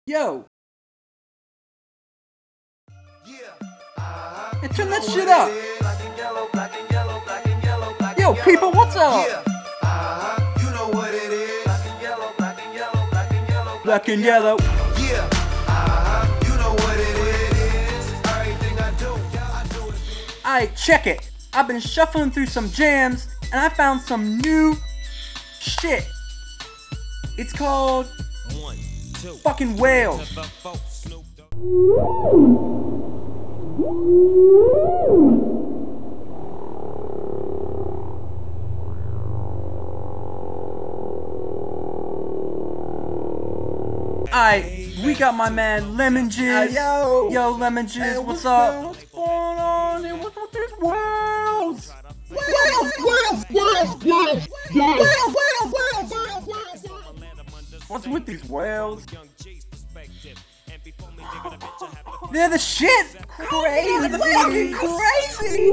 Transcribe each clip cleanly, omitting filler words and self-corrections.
Yo! Hey, turn that shit up! Yo, people, what's up? You know what it is. Black and yellow. Yeah, you know what it is. Everything I do, I do it. Aight, check it. I've been shuffling through some jams and I found some new shit. It's called fucking Whales. Aight, we got my man Lemon Jizz. Yo, Lemon Jizz, what's up? What's going on? And what's with these whales? What's with these whales? They're the shit! Crazy! Fucking crazy!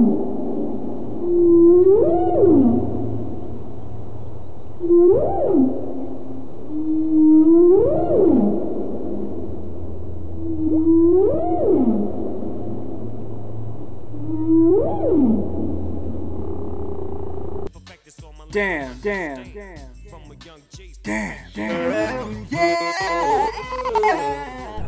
Damn. Yeah!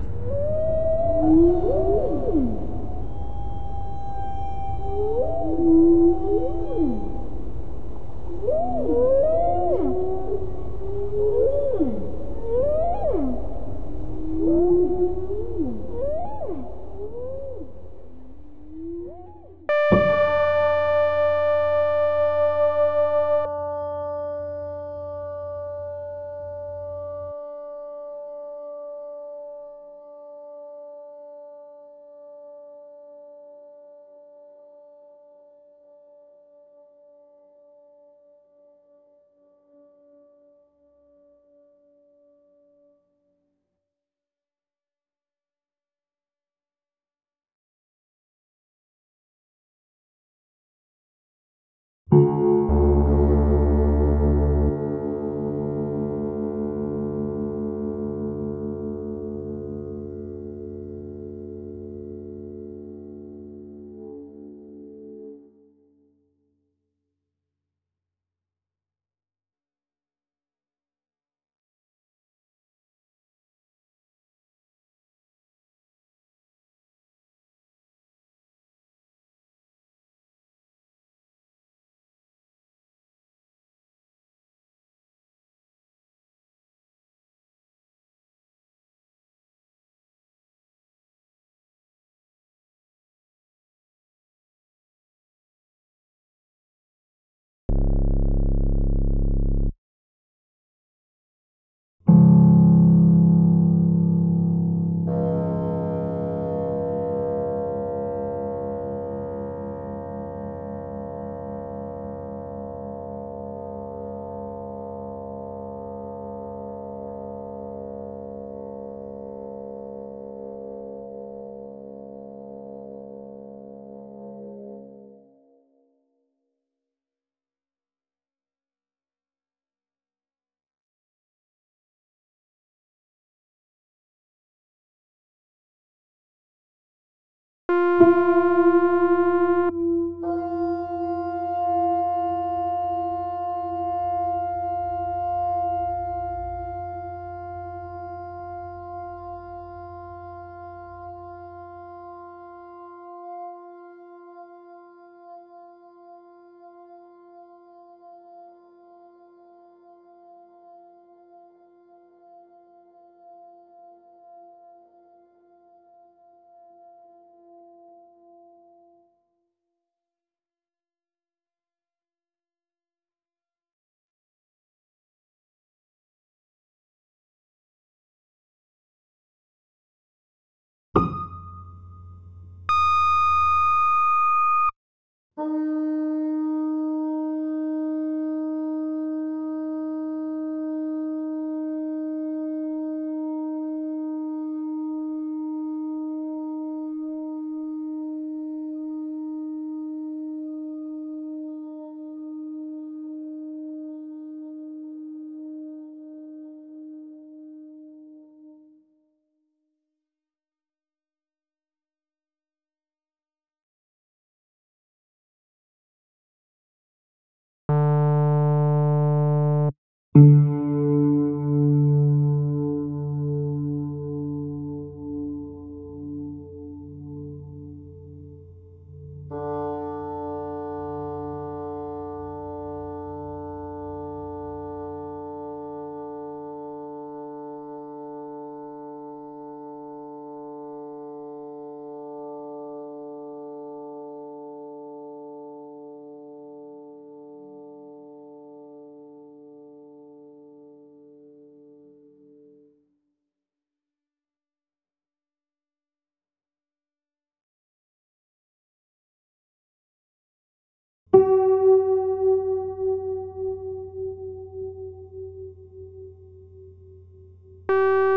Bye.